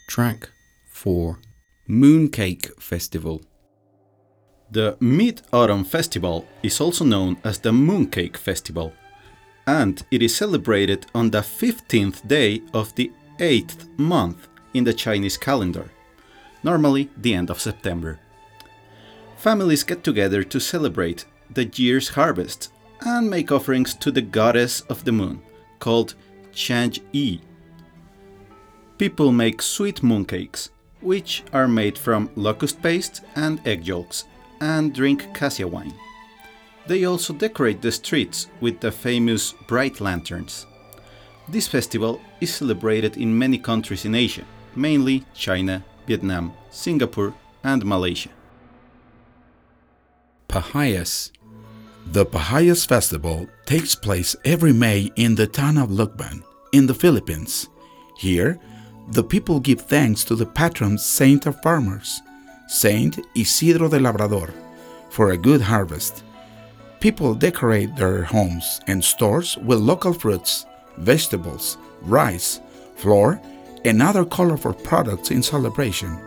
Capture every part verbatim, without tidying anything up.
Track four. Mooncake Festival. The Mid-Autumn Festival is also known as the Mooncake Festival, and it is celebrated on the fifteenth day of the eighth month in the Chinese calendar, normally the end of September. Families get together to celebrate the year's harvest and make offerings to the goddess of the moon, called Chang'e. People make sweet mooncakes, which are made from locust paste and egg yolks, and drink cassia wine. They also decorate the streets with the famous bright lanterns. This festival is celebrated in many countries in Asia, mainly China, Vietnam, Singapore, and Malaysia. Pahayas. The Pahayas Festival takes place every May in the town of Lucban, in the Philippines. Here, the people give thanks to the patron saint of farmers, Saint Isidro de Labrador, for a good harvest. People decorate their homes and stores with local fruits, vegetables, rice, flour, and other colorful products in celebration.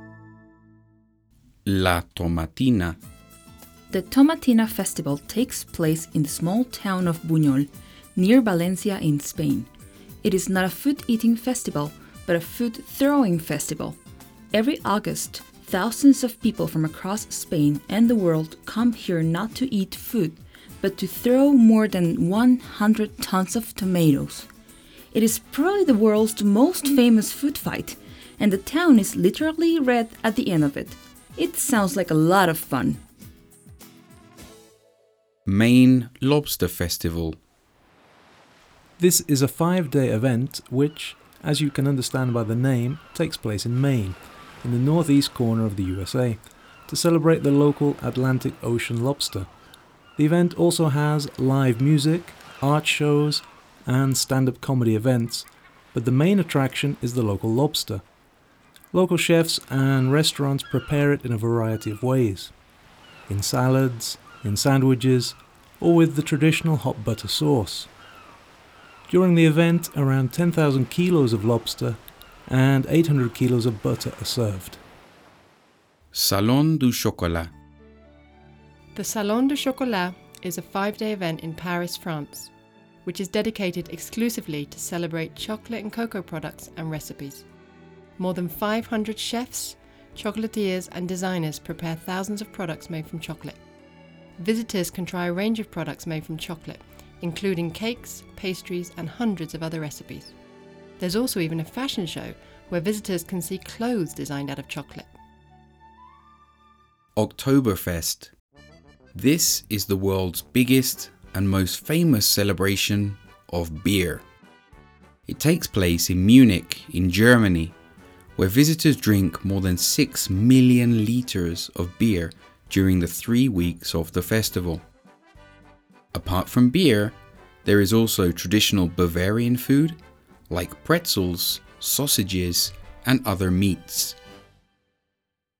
La Tomatina. The Tomatina Festival takes place in the small town of Buñol, near Valencia in Spain. It is not a food-eating festival, but a food-throwing festival. Every August, thousands of people from across Spain and the world come here not to eat food, but to throw more than one hundred tons of tomatoes. It is probably the world's most famous food fight, and the town is literally red at the end of it. It sounds like a lot of fun. Maine Lobster Festival. This is a five-day event which, as you can understand by the name, takes place in Maine, in the northeast corner of the U S A, to celebrate the local Atlantic Ocean lobster. The event also has live music, art shows, and stand-up comedy events, but the main attraction is the local lobster. Local chefs and restaurants prepare it in a variety of ways, in salads, in sandwiches, or with the traditional hot butter sauce. During the event, around ten thousand kilos of lobster and eight hundred kilos of butter are served. Salon du Chocolat. The Salon du Chocolat is a five-day event in Paris, France, which is dedicated exclusively to celebrate chocolate and cocoa products and recipes. More than five hundred chefs, chocolatiers and designers prepare thousands of products made from chocolate. Visitors can try a range of products made from chocolate, including cakes, pastries, and hundreds of other recipes. There's also even a fashion show where visitors can see clothes designed out of chocolate. Oktoberfest. This is the world's biggest and most famous celebration of beer. It takes place in Munich, in Germany, where visitors drink more than six million liters of beer during the three weeks of the festival. Apart from beer, there is also traditional Bavarian food like pretzels, sausages, and other meats.